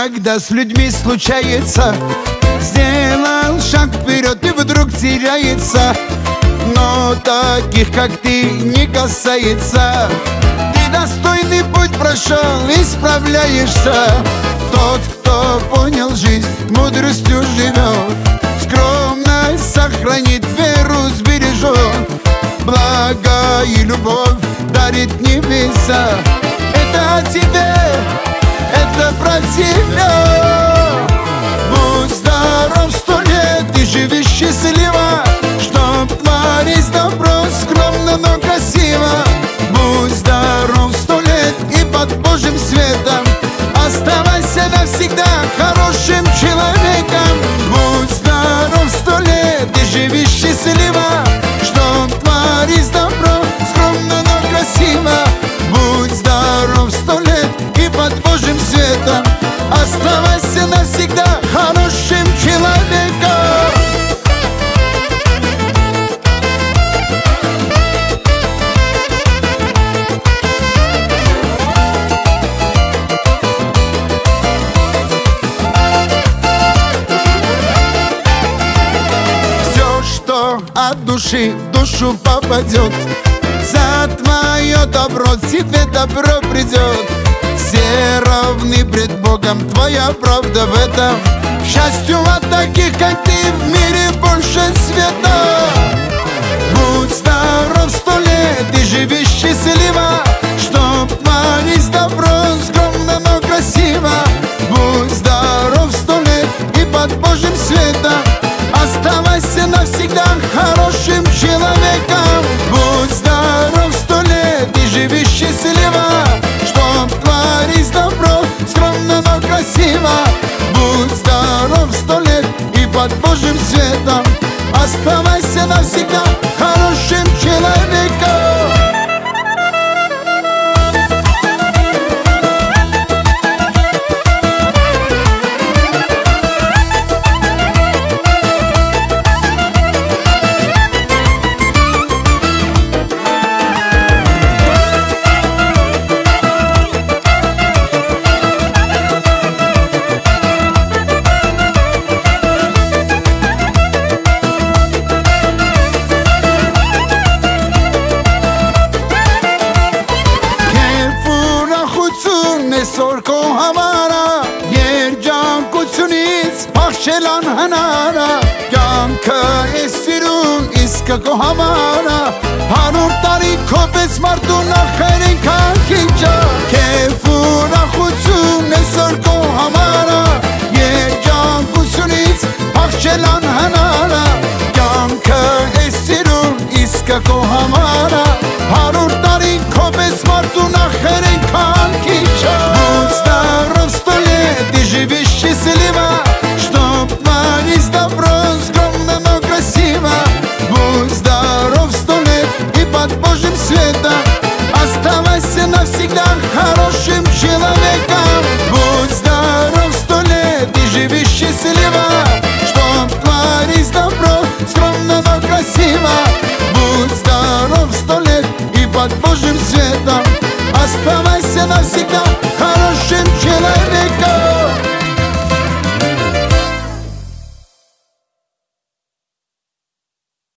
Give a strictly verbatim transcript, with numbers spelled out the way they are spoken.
Иногда с людьми случается, сделал шаг вперед и вдруг теряется. Но таких, как ты, не касается. Ты достойный путь прошел и справляешься. Тот, кто понял жизнь, мудростью живет, скромность сохранит, веру сбережет, благо и любовь дарит небеса. Это о тебе, это про тебя. Будь здоров сто лет и живи счастливо, чтоб творить добро скромно, но красиво. Будь здоров сто лет и под Божьим светом оставайся навсегда хорошим человеком. Будь здоров сто лет и живи счастливо, чтоб творить добро скромно, но красиво. Будь здоров сто лет и под Божьим светом оставайся навсегда хорошим человеком. Все, что от души в душу попадет, за твое добро тебе добро придет. Все равны пред Богом, твоя правда в этом. К счастью, от таких, как ты, в мире больше света. Будь здоров сто лет и живи счастливо, чтоб творить добро скромно, но красиво. Будь здоров сто лет и под Божьим светом оставайся навсегда хорошим человеком. Будь здоров сто лет и живи счастливо, чтоб творить добро скромно, но красиво. Будь здоров сто лет и под Божьим светом оставайся навсегда хорошим человеком. Սորքո համարա երջանկությունից փախչելան հնարա կյանքը էս սիրուն իսկը քո համարա հարյուր տարի քո պես մարդու նախերին քանքիջա քեֆ ուրախություն էսօր քո համարա երջանկությունից փախչելան հնարա կյանքը էս սիրուն իսկը քո համարա հարյուր տարի քո պես մարդու նախերին քանքիջա. Будь здоров сто лет и живи счастливо, чтоб творить добро скромно, но красиво. Будь здоров сто лет и под Божьим светом оставайся навсегда хорошим человеком. Будь здоров сто лет и живи счастливо, чтоб творить добро скромно, но красиво. Будь здоров сто лет и под Божьим светом оставайся навсегда